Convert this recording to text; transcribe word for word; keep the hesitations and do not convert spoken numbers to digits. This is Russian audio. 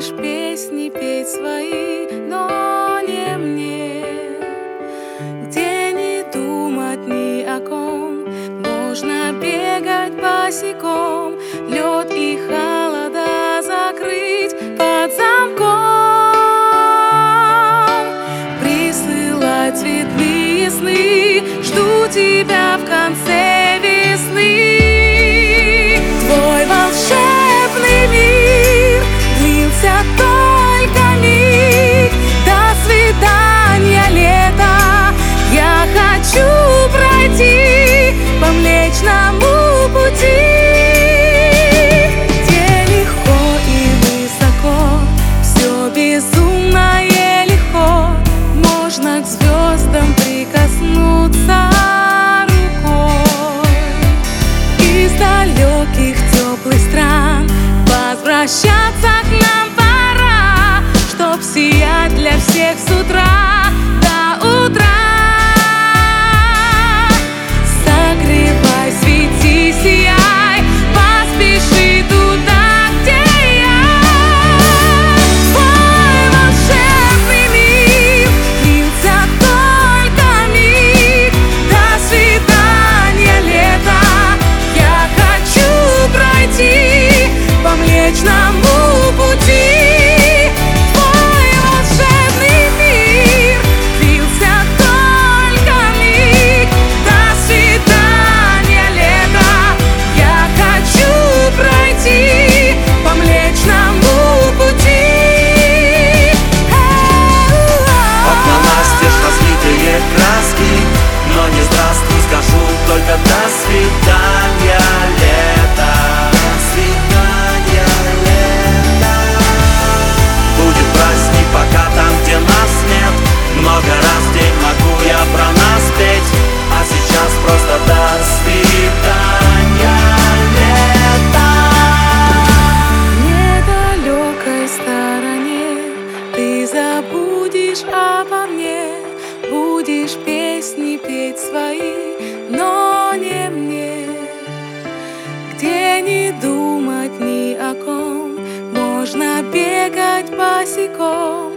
будешь песни петь свои, но не мне. Где не думать ни о ком, можно бегать босиком, лед и холода закрыть под замком. Присылай цветные сны, жду тебя в конце весны. Твой волшебный мир длился только миг. До свидания, лето, я хочу пройти по Млечному пути, где легко и высоко, все безумно и легко, можно к звездам прикоснуться рукой. Из далеких теплых стран возвращаться к нам пора, чтоб сиять для всех с утра до утра. Согревай, свети, сияй, поспеши туда, где я. Твой волшебный мир длился только миг. До свидания, лето, я хочу пройти по Млечному пути. Твой волшебный мир длился только миг. До свидания, лето, я хочу пройти по Млечному пути. Окна настежь, разлитые краски, но не здравствуй скажу, только до свидания, лето. До свидания, лето. Будет праздник, пока там, где нас нет. Много раз в день могу я про нас петь, а сейчас просто до свидания, лето. В недалекой стороне ты забудешь обо мне, будешь песни петь свои, но не мне. Где не думать ни о ком, можно бегать босиком,